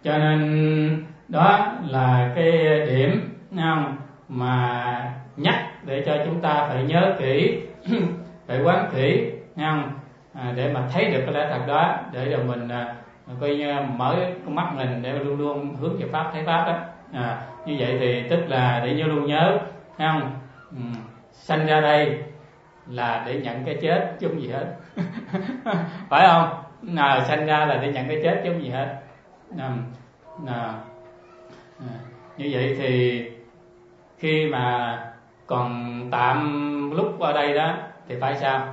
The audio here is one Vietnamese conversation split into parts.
Cho nên đó là cái điểm không, mà nhắc để cho chúng ta phải nhớ kỹ, phải quán kỹ không, để mà thấy được cái lẽ thật đó, để cho mình coi như mở con mắt mình để luôn luôn hướng về pháp, thấy pháp đó. Như vậy thì tức là để luôn nhớ không, sanh ra đây là để nhận cái chết chứ không gì hết. Phải không? Sanh ra là để nhận cái chết chứ không gì hết. Như vậy thì khi mà còn tạm lúc ở đây đó thì phải sao?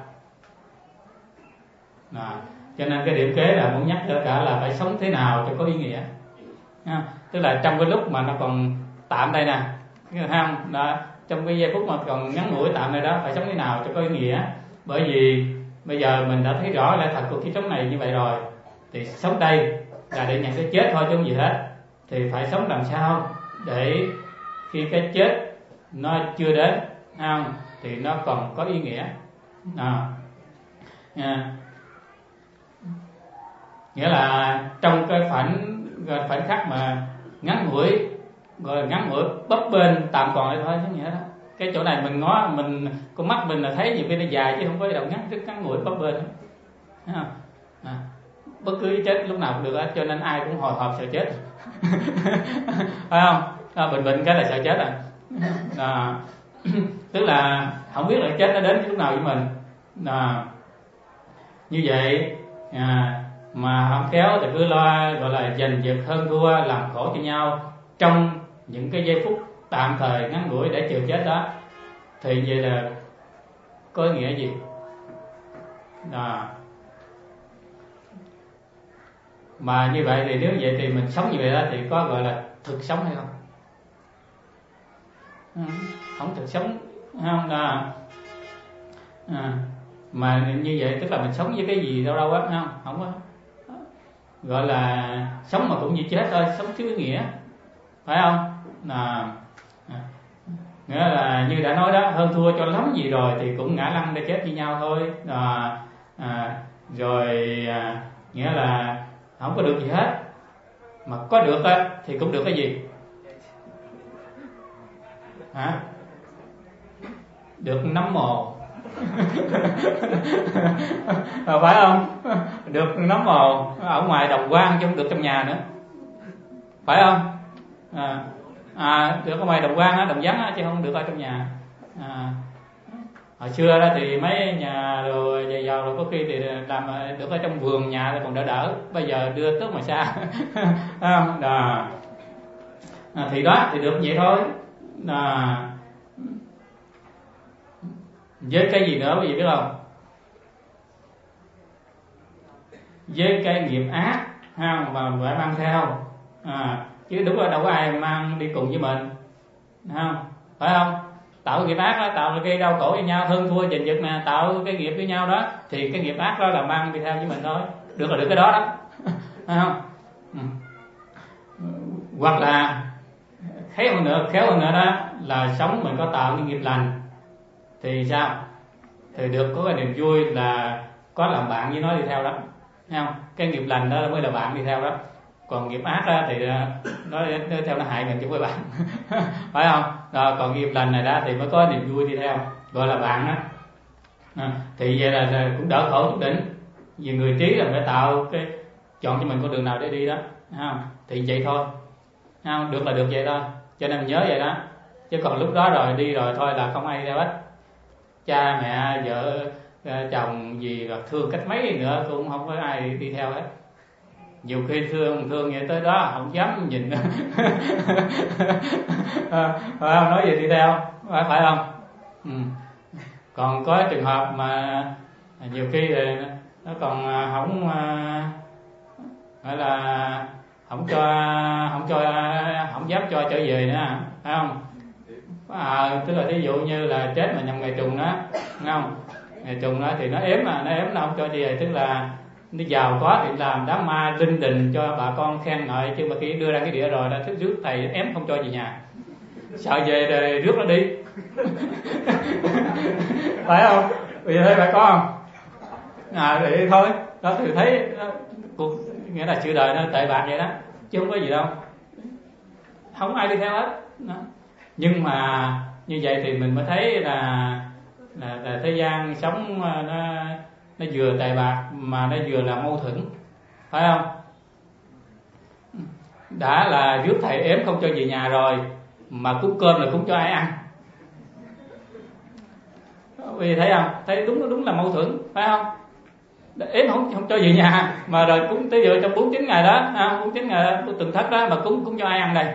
Cho nên cái điểm kế là muốn nhắc tất cả là phải sống thế nào cho có ý nghĩa. Tức là trong cái lúc mà nó còn tạm đây nè, không? Đó, trong cái giây phút mà còn ngắn ngủi tạm này đó, phải sống thế nào cho có ý nghĩa. Bởi vì bây giờ mình đã thấy rõ lẽ thật của kiếp sống này như vậy rồi, thì sống đây là để nhận cái chết thôi chứ không gì hết. Thì phải sống làm sao để khi cái chết nó chưa đến, không, thì nó còn có ý nghĩa. Nghĩa là trong cái khoảnh khắc mà ngắn ngủi, gọi là ngắn ngủi bấp bênh tạm còn lại thôi chứ nghĩa đó. Cái chỗ này mình ngó, mình con mắt mình là thấy nhiều khi nó dài chứ không có đâu ngắn ngủi bấp bênh. Bất cứ chết lúc nào cũng được hết, cho nên ai cũng hồi hộp sợ chết. Phải không? Bệnh cái là sợ chết tức là không biết là chết nó đến lúc nào với mình. Như vậy mà không khéo thì cứ lo, gọi là giành giật hơn thua, làm khổ cho nhau trong những cái giây phút tạm thời ngắn ngủi để chờ chết đó, thì vậy là có ý nghĩa gì? Mà như vậy thì nếu vậy thì mình sống như vậy đó thì có gọi là thực sống hay không? Không thực sống, không mà như vậy tức là mình sống với cái gì đâu á, không có gọi là sống mà cũng như chết thôi, sống thiếu ý nghĩa, phải không? Nghĩa là như đã nói đó, hơn thua cho lắm gì rồi thì cũng ngã lăn để chết với nhau thôi. Nghĩa là không có được gì hết, mà có được á thì cũng được cái gì? Được nắm mồ. Phải không? Được nắm mồ ở ngoài đồng quan chứ không được trong nhà nữa, phải không? Được ở ngoài đồng quan á, đồng vắng á, chứ không được ở trong nhà. Hồi xưa đó thì mấy nhà rồi giàu rồi có khi thì làm được ở trong vườn nhà thì còn đỡ. Bây giờ đưa tước mà xa. Thì đó thì được vậy thôi. Với cái gì nữa quý vị biết không? Với cái nghiệp ác mà phải mang theo, chứ đúng là đâu có ai mang đi cùng với mình, không? Phải không? Tạo nghiệp ác đó, tạo cái đau khổ với nhau, hơn thua giành giật nè, tạo cái nghiệp với nhau đó, thì cái nghiệp ác đó là mang đi theo với mình thôi. Được là được cái đó đó. Phải không? Hoặc là khéo hơn nữa đó là sống mình có tạo những nghiệp lành thì sao? Thì được có cái niềm vui là có làm bạn với nó đi theo đó, thấy không? Cái nghiệp lành đó mới là bạn đi theo đó, còn nghiệp ác đó thì nó theo nó hại mình chứ không phải bạn. Phải không? Còn nghiệp lành này đó thì mới có niềm vui đi theo, gọi là bạn đó. Thì vậy là cũng đỡ khổ chút đỉnh. Vì người trí là phải tạo cái chọn cho mình con đường nào để đi đó, thấy không? Thì vậy thôi, thấy không? Được là được vậy thôi, cho nên nhớ vậy đó. Chứ còn lúc đó rồi đi rồi thôi là không ai đi theo hết. Cha mẹ vợ chồng gì và thương cách mấy nữa cũng không có ai đi theo hết. Nhiều khi thương vậy tới đó không dám nhìn. Phải không? Nói gì đi theo, phải không? Còn có trường hợp mà nhiều khi thì nó còn gọi là không dám cho trở về nữa, phải không? Tức là ví dụ như là chết mà nhầm ngày trùng đó, đúng không? Ngày trùng đó thì nó ếm nó không cho về, tức là nó giàu có thì làm đám ma linh đình cho bà con khen ngợi, chứ mà khi đưa ra cái địa rồi là thức rước thầy ém không cho về nhà, sợ về rồi rước nó đi. Phải không? Bây giờ thấy phải có không? Thì thôi đó, thì thấy cuộc nghĩa là sự đời nó tệ bạc vậy đó. chứ không có gì đâu, không ai đi theo hết đó. Nhưng mà như vậy thì mình mới thấy là thế gian sống nó vừa tệ bạc mà nó vừa là mâu thuẫn, phải không? Đã là rước thầy ếm không cho về nhà rồi mà cúng cơm là cúng cho ai ăn, vì thấy không, thấy đúng là mâu thuẫn, phải không? Ếm không cho về nhà mà rồi cúng tới giờ trong 49 ngày đó, 49 ngày của tuần thất đó mà cúng cho ai ăn đây?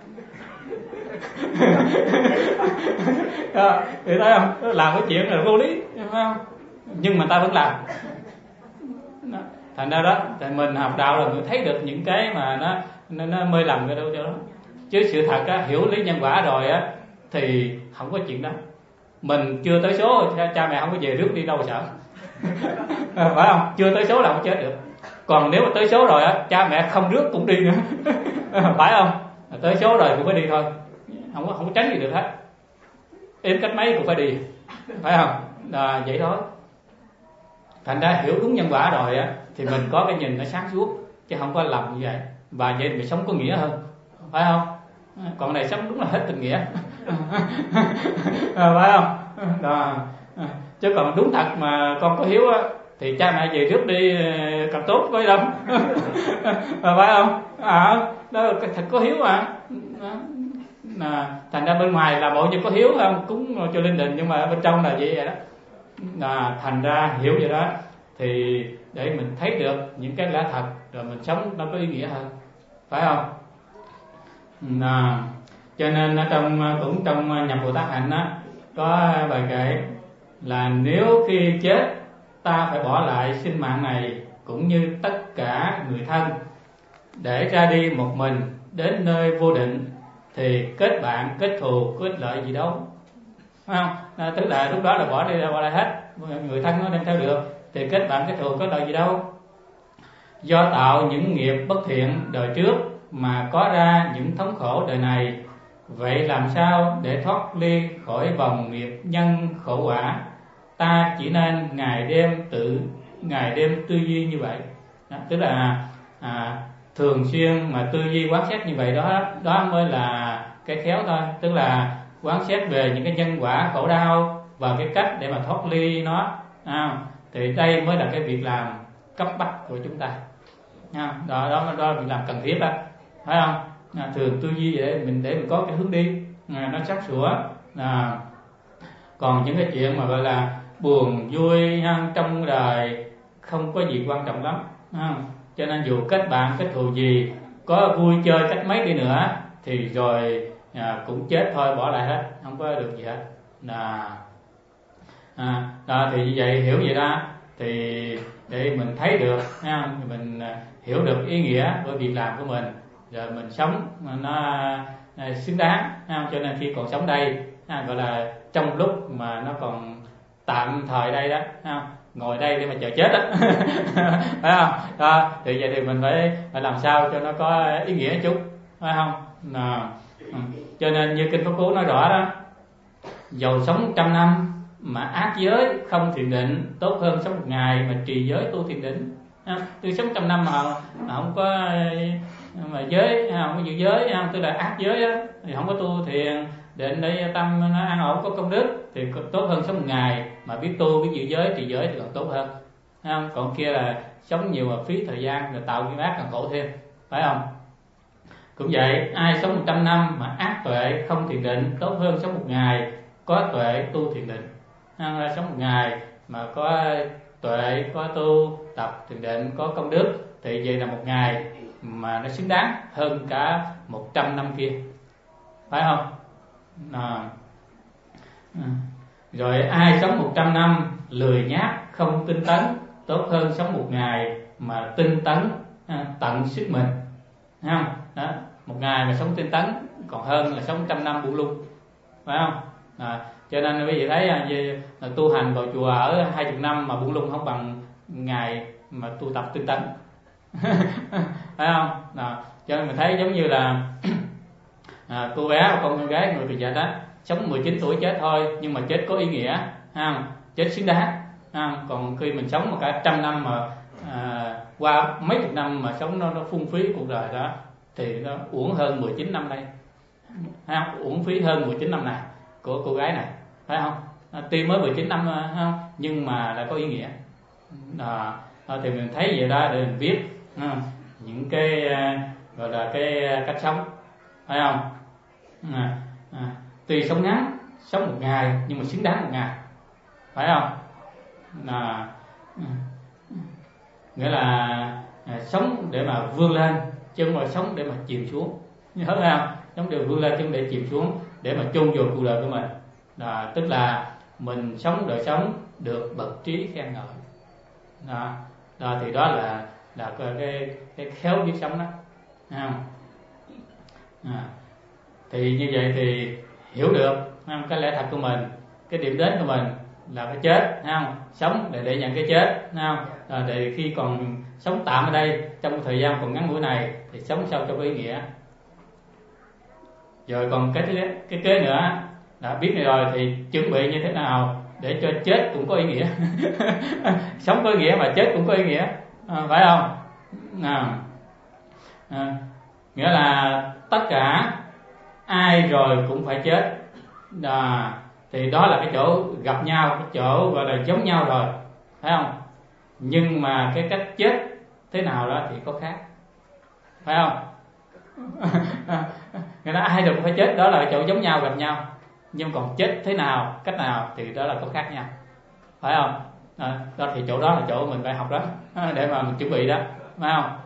Thì thấy không, làm cái chuyện là vô lý, phải không? Nhưng mà ta vẫn làm đó. Thành ra đó, thì mình học đạo là mình thấy được những cái mà nó mê lầm cái đâu cho đó. Chứ sự thật á, hiểu lý nhân quả rồi á thì không có chuyện đó. Mình chưa tới số, cha mẹ không có về rước đi đâu sợ. Phải không? Chưa tới số là không chết được. Còn nếu mà tới số rồi á, cha mẹ không rước cũng đi nữa. Phải không? Tới số rồi cũng phải đi thôi, không có tránh gì được hết. Êm cách mấy cũng phải đi, phải không? Vậy thôi. Thành ra hiểu đúng nhân quả rồi á thì mình có cái nhìn nó sáng suốt, chứ không có lầm như vậy. Và vậy mình sống có nghĩa hơn, phải không? Còn này sống đúng là hết tình nghĩa. Phải không? Chứ còn đúng thật mà con có hiếu á thì cha mẹ về rước đi càng tốt, có gì đâu. Phải không? Đó thật có hiếu mà. Thành ra bên ngoài là bộ như có hiếu không, cúng cho linh đình, nhưng mà bên trong là vậy đó. Thành ra hiểu vậy đó thì để mình thấy được những cái lẽ thật rồi mình sống nó có ý nghĩa hơn, phải không? Cho nên ở trong nhập Bồ Tát hạnh á có bài kệ là nếu khi chết ta phải bỏ lại sinh mạng này cũng như tất cả người thân để ra đi một mình đến nơi vô định thì kết bạn kết thù có ích lợi gì đâu, phải không? Tức là lúc đó là bỏ lại hết, người thân nó đem theo được thì kết bạn kết thù có lợi gì đâu. Do tạo những nghiệp bất thiện đời trước mà có ra những thống khổ đời này, vậy làm sao để thoát ly khỏi vòng nghiệp nhân khổ quả? Ta chỉ nên ngày đêm tư duy như vậy đó, tức là thường xuyên mà tư duy quán xét như vậy đó mới là cái khéo thôi. Tức là quán xét về những cái nhân quả khổ đau và cái cách để mà thoát ly nó, thì đây mới là cái việc làm cấp bách của chúng ta. Đó là việc làm cần thiết đó, phải không? Thường tư duy để mình có cái hướng đi nó sáng sủa. Còn những cái chuyện mà gọi là buồn vui trong đời không có gì quan trọng lắm, cho nên dù kết bạn kết thù gì, có vui chơi cách mấy đi nữa thì rồi cũng chết thôi, bỏ lại hết, không có được gì hết. Thì như vậy, hiểu vậy đó thì để mình thấy được, mình hiểu được ý nghĩa của việc làm của mình, rồi mình sống nó xứng đáng. Cho nên khi còn sống đây, gọi là trong lúc mà nó còn tạm thời đây đó, ngồi đây để mà chờ chết đó. Phải không? Thì vậy thì mình phải làm sao cho nó có ý nghĩa chút, phải không? Cho nên như Kinh Pháp Cú nói rõ đó, dầu sống 100 năm mà ác giới không thiền định, tốt hơn sống 1 ngày mà trì giới tu thiền định. Tôi sống 100 năm mà không có mà giới, không có giữ giới, tức là ác giới á, thì không có tu thiền định để tâm nó an ổn có công đức thì tốt hơn sống 1 ngày mà biết tu biết giữ giới trì giới thì còn tốt hơn. Còn kia là sống nhiều mà phí thời gian rồi tạo nghiệp ác càng khổ thêm, phải không? Cũng vậy, ai sống 100 năm mà ác tuệ không thiền định, tốt hơn sống 1 ngày có tuệ tu thiền định. Sống 1 ngày mà có tuệ, có tu tập thiền định, có công đức thì vậy là 1 ngày mà nó xứng đáng hơn cả 100 năm kia, phải không? Rồi ai sống 100 năm lười nhác không tinh tấn, tốt hơn sống 1 ngày mà tinh tấn tận sức mình, thấy không? Đó, 1 ngày mà sống tinh tấn còn hơn là sống 100 năm buông lung, phải không? Cho nên quý vị thấy là tu hành vào chùa ở 20 năm mà buông lung không bằng ngày mà tu tập tinh tấn. Phải không? Cho nên mình thấy giống như là cô bé và con gái người Việt đó, sống 19 tuổi chết thôi nhưng mà chết có ý nghĩa, chết xứng đáng. Còn khi mình sống một cả 100 năm mà qua mấy chục năm mà sống nó phung phí cuộc đời đó thì nó uổng hơn 19 năm đây, thấy không? Uổng phí hơn 19 năm này của cô gái này, phải không? Tuy mới 19 năm không? Nhưng mà lại có ý nghĩa. Thì mình thấy vậy đó để mình viết những cái gọi là cái cách sống, phải không? Tuy sống ngắn, sống một ngày nhưng mà xứng đáng một ngày, phải không? Nghĩa là sống để mà vươn lên chứ không phải sống để mà chìm xuống, nhớ không? Sống để vươn lên chứ không để chìm xuống, để mà chôn vùi cuộc đời của mình. Tức là mình sống đời sống được bậc trí khen ngợi. Thì đó là cái khéo biết sống đó, thấy không? Thì như vậy thì hiểu được cái lẽ thật của mình, cái điểm đến của mình là cái chết, thấy không? Sống để nhận cái chết, thấy không? Để khi còn sống tạm ở đây trong thời gian còn ngắn ngủi này thì sống sao cho có ý nghĩa. Rồi còn cái kế nữa đã biết này rồi thì chuẩn bị như thế nào để cho chết cũng có ý nghĩa. Sống có ý nghĩa mà chết cũng có ý nghĩa, phải không? Nghĩa là tất cả ai rồi cũng phải chết. Thì đó là cái chỗ gặp nhau, cái chỗ gọi là giống nhau rồi, phải không? Nhưng mà cái cách chết thế nào đó thì có khác, phải không? Nghĩa là ai rồi cũng phải chết, đó là cái chỗ giống nhau, gặp nhau. Nhưng còn chết thế nào, cách nào thì đó là có khác nhau, phải không? Đó thì chỗ đó là chỗ mình phải học đó, để mà mình chuẩn bị đó, phải không?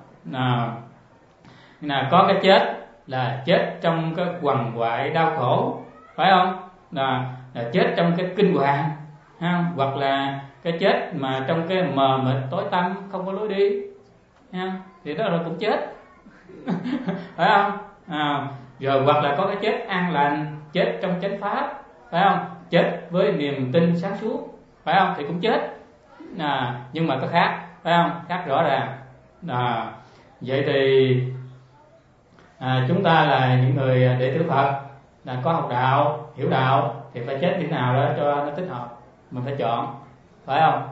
Có cái chết là chết trong cái quằn quại đau khổ, phải không? Là chết trong cái kinh hoàng, ha? Hoặc là cái chết mà trong cái mờ mịt tối tăm không có lối đi, ha? Thì đó là cũng chết. Phải không? Rồi hoặc là có cái chết an lành, chết trong chánh pháp, phải không? Chết với niềm tin sáng suốt, phải không? Thì cũng chết. Nhưng mà có khác, phải không? Khác rõ ràng. Vậy thì chúng ta là những người đệ tử Phật, là có học đạo, hiểu đạo thì phải chết như thế nào đó cho nó thích hợp, mình phải chọn, phải không?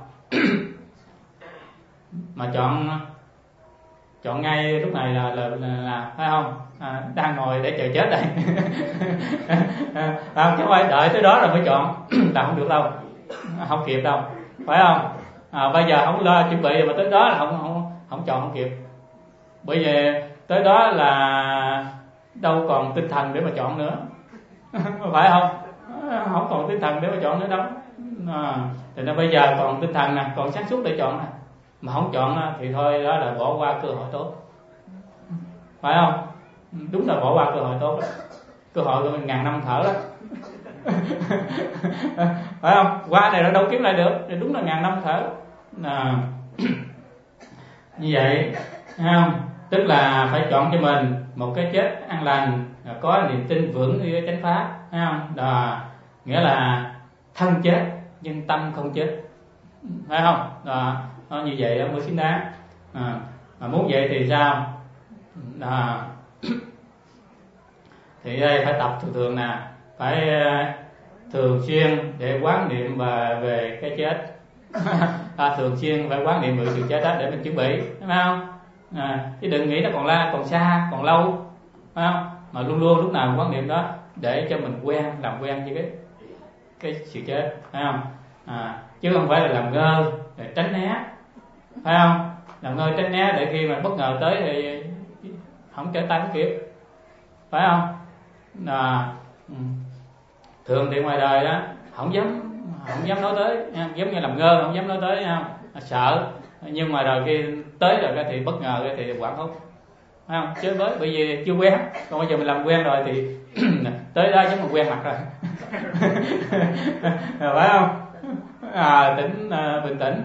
Mà chọn ngay lúc này là phải không? Đang ngồi để chờ chết đây. Chứ không phải đợi tới đó rồi mới chọn. Là không được đâu, không kịp đâu, phải không? Bây giờ không lo chuẩn bị mà tới đó là không chọn không kịp. Bởi vì tới đó là đâu còn tinh thần để mà chọn nữa. Phải không? Không còn tinh thần để mà chọn nữa đâu. Thì nên bây giờ còn tinh thần nè, còn sáng suốt để chọn nè. Mà không chọn thì thôi, đó là bỏ qua cơ hội tốt, phải không? Đúng là bỏ qua cơ hội tốt đó. Cơ hội của mình ngàn năm thở đó. Phải không? Qua này nó đâu kiếm lại được, thì đúng là ngàn năm thở. Như vậy, thấy không? Tức là phải chọn cho mình một cái chết an lành, có niềm tin vững như chánh pháp, thấy không? Nghĩa là thân chết nhưng tâm không chết, phải không? Nó như vậy đó mới xứng đáng. Mà muốn vậy thì sao? Thì đây phải tập thường nè, phải thường xuyên để quán niệm về cái chết. Thường xuyên phải quán niệm về sự chết đó để mình chuẩn bị, phải không? Chứ đừng nghĩ nó còn xa, còn lâu, phải không? Mà luôn luôn lúc nào quán niệm đó để cho mình làm quen với cái sự chết, phải không? Chứ không phải là làm ngơ để tránh né, phải không? Làm ngơ tránh né để khi mà bất ngờ tới thì không trở tay không kịp, phải không? Thường thì ngoài đời đó không dám nói tới, giống như làm ngơ không dám nói tới, không? Sợ. Nhưng mà rồi khi tới rồi thì bất ngờ thì quảng hốt, phải không? Chứ bởi vì chưa quen, còn bây giờ mình làm quen rồi thì tới đó giống như quen mặt rồi. Phải không? Bình tĩnh.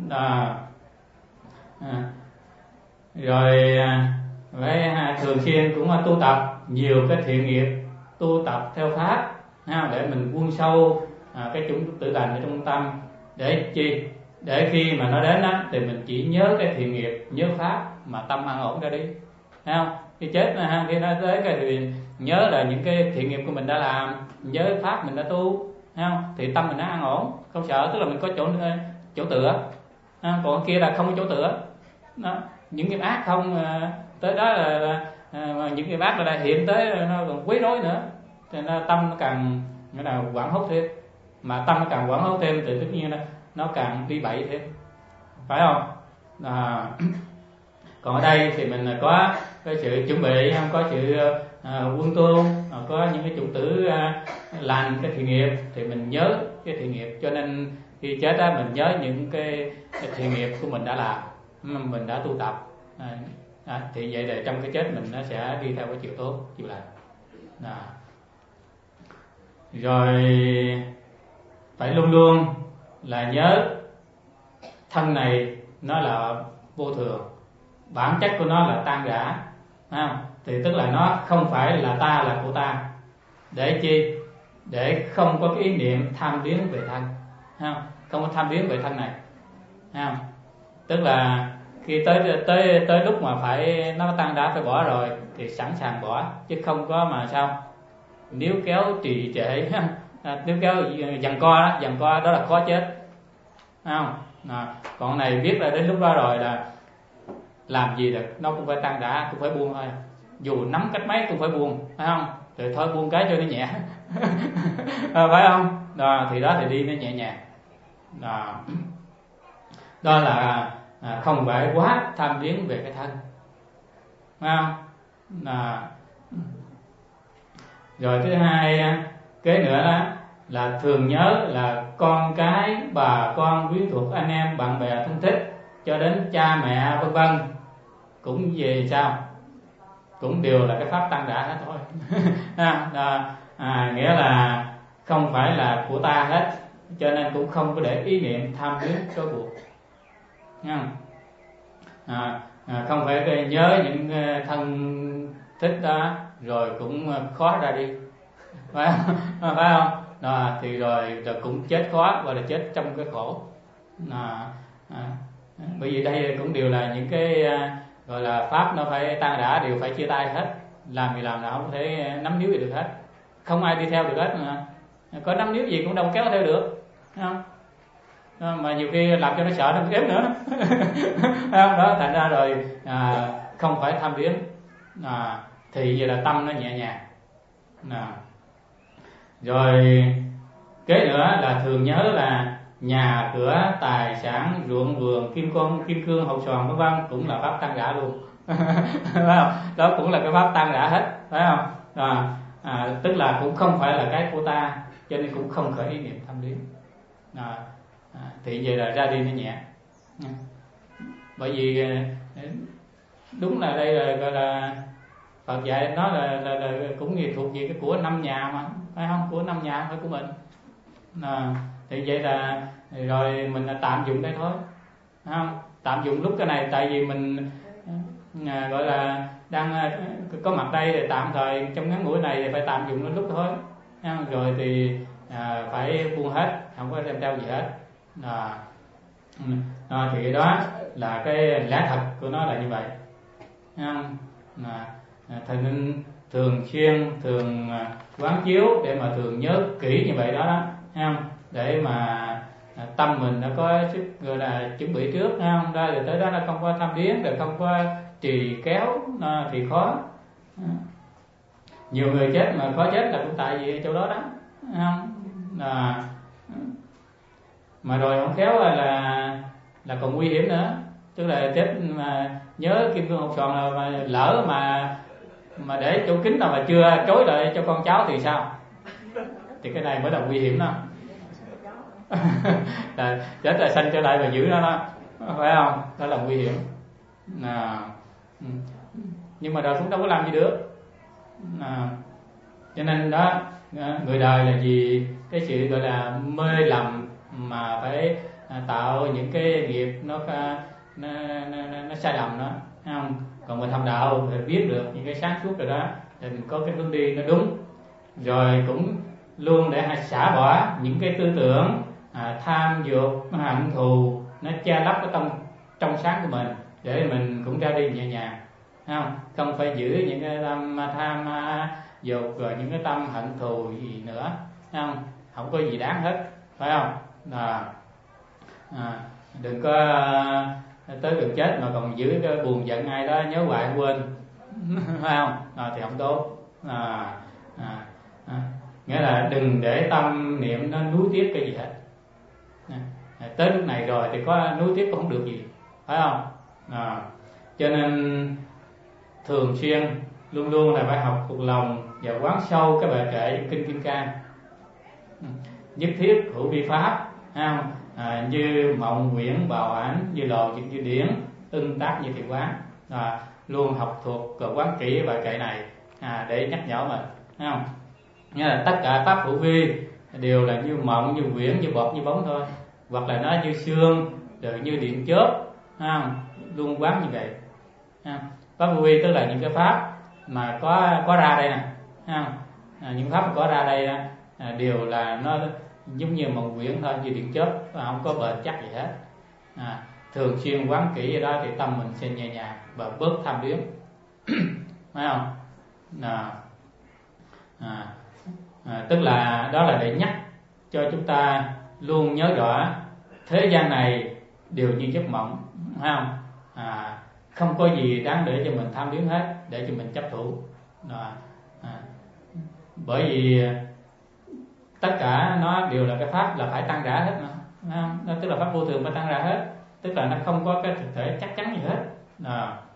Rồi phải thường xuyên cũng tu tập nhiều cái thiện nghiệp, tu tập theo pháp, để mình buông sâu cái chủng tự lành ở trong tâm, để chi? Để khi mà nó đến đó thì mình chỉ nhớ cái thiện nghiệp, nhớ pháp mà tâm an ổn ra đi, thấy không? Khi chết khi nó tới cái thì nhớ là những cái thiện nghiệp của mình đã làm, nhớ pháp mình đã tu, thấy không? Thì tâm mình nó an ổn, không sợ, tức là mình có chỗ tựa. Còn kia là không có chỗ tựa đó. Những nghiệp ác không, tới đó là những cái bác ở đây hiện tới nó còn quấy rối nữa, cho nên tâm nó càng nghĩa là quảng hốt thêm, mà tâm nó càng quảng hốt thêm thì tất nhiên nó càng đi bậy thêm, phải không? Còn ở đây thì mình có cái sự chuẩn bị, không có sự quân tu, có những cái chủng tử lành cái thiện nghiệp thì mình nhớ cái thiện nghiệp, cho nên khi chết đó mình nhớ những cái thiện nghiệp của mình đã làm, mình đã tu tập, thì vậy là trong cái chết mình nó sẽ đi theo cái chiều tốt, chiều lành. Rồi phải luôn luôn là nhớ thân này nó là vô thường, bản chất của nó là tan rã, thì tức là nó không phải là ta, là của ta. Để chi? Để không có cái ý niệm tham biến về thân, không có tham biến về thân này, tức là khi tới lúc mà phải nó tan rã phải bỏ rồi thì sẵn sàng bỏ, chứ không có mà sao níu kéo trì trệ, níu kéo giằng co đó là khó chết, không? Còn này biết là đến lúc đó rồi là làm gì được, nó cũng phải tan rã, cũng phải buông thôi, dù nắm cách mấy cũng phải buông, phải không? Rồi thôi buông cái cho nó nhẹ, phải không? Thì đó thì đi nó nhẹ nhàng. Đó là không phải quá tham biến về cái thân, phải không? Rồi thứ hai, kế nữa đó là thường nhớ là con cái, bà con, quyến thuộc, anh em, bạn bè, thân thích, cho đến cha mẹ vân vân, cũng về sao cũng đều là cái pháp tăng rã hết thôi. Nghĩa là không phải là của ta hết, cho nên cũng không có để ý niệm tham luyến trói buộc. Không phải nhớ những thân thích đó rồi cũng khó ra đi, phải không? Thì rồi cũng chết khó, gọi là chết trong cái khổ. Bởi vì đây cũng đều là những cái gọi là pháp nó phải tan rã, đều phải chia tay hết, làm gì làm nào không thể nắm níu gì được hết, không ai đi theo được hết, mà có nắm níu gì cũng đâu kéo theo được, không? Mà nhiều khi làm cho nó sợ nó ép nữa. Đó, thành ra rồi không phải tham biến, thì vậy là tâm nó nhẹ nhàng. Rồi kế nữa là thường nhớ là nhà cửa, tài sản, ruộng vườn, kim cương, hột xoàn vân vân cũng là pháp tăng rã luôn. Phải không? Đó cũng là cái pháp tăng rã hết, phải không? Tức là cũng không phải là cái của ta, cho nên cũng không khởi ý niệm tham luyến. Thì vậy là ra đi nó nhẹ. Bởi vì đúng là đây là gọi là Phật dạy nó là cũng như thuộc về cái của năm nhà mà, phải không? Của năm nhà phải của mình. Thì vậy là rồi mình tạm dụng đây thôi, phải không? Tạm dụng lúc cái này tại vì mình gọi là đang có mặt đây thì tạm thời trong ngắn ngủi này thì phải tạm dụng nó lúc thôi, rồi thì phải buông hết, không có đem theo gì hết. Thì đó là cái lẽ thật của nó là như vậy. Thầy nên thường xuyên quán chiếu để mà thường nhớ kỹ như vậy đó, để mà tâm mình nó có sức gọi là chuẩn bị trước, không? Ra rồi tới đó nó không có tham biến, rồi không có trì kéo thì khó. Nhiều người chết mà khó chết là cũng tại vì chỗ đó đó, không? Mà rồi không khéo là còn nguy hiểm nữa, tức là chết mà nhớ kim cương hột xoàn mà lỡ mà để chỗ kín nào mà chưa trối lại cho con cháu thì sao? Thì cái này mới là nguy hiểm đó. Chết là sanh trở lại và giữ nó, phải không? Đó là nguy hiểm. Nhưng mà đời cũng đâu có làm gì được. Cho nên đó, người đời là vì cái sự gọi là mê lầm mà phải tạo những cái nghiệp nó sai lầm đó, không? Còn mìnhทำđạo thì biết được những cái sáng suốt rồi đó, thì mình có cái hướng đi nó đúng, rồi cũng luôn để xả bỏ những cái tư tưởng tham dục, hận thù nó che lấp cái tâm trong sáng của mình, để mình cũng ra đi nhẹ nhàng, không phải giữ những cái tâm tham dục rồi những cái tâm hận thù gì nữa, không có gì đáng hết, phải không? Đừng có tới gần chết mà còn giữ cái buồn giận ai đó nhớ hoài quên, phải không? Thì không tốt. Nghĩa là đừng để tâm niệm nó nuối tiếc cái gì hết. Tới lúc này rồi thì có nuối tiếc cũng không được gì, phải không? Cho nên thường xuyên luôn luôn là phải học thuộc lòng và quán sâu cái bài kệ kinh Kim Cang. Nhất thiết hữu vi pháp, như mộng quyển bào ảnh, như lò như điển, ưng tác như thiền quán. Luôn học thuộc quán kỹ bài kệ này để nhắc nhở mình, thấy không? Nghĩa là tất cả pháp hữu vi đều là như mộng, như quyển, như bọt, như bóng thôi, hoặc là nó như sương, rồi như điện chớp, luôn quán như vậy. Pháp hữu vi tức là những cái pháp mà có ra đây nè, những pháp mà có ra đây đó, đều là nó giống như một quyển thôi, như điện chớp, không có bền chắc gì hết. Thường xuyên quán kỹ vậy đó thì tâm mình sẽ nhẹ nhàng và bớt tham luyến, phải không? Tức là đó là để nhắc cho chúng ta luôn nhớ rõ thế gian này đều như giấc mộng, phải không? Không có gì đáng để cho mình tham luyến hết, để cho mình chấp thủ. Bởi vì tất cả nó đều là cái pháp là phải tan rã hết mà, tức là pháp vô thường phải tan rã hết, tức là nó không có cái thực thể chắc chắn gì hết.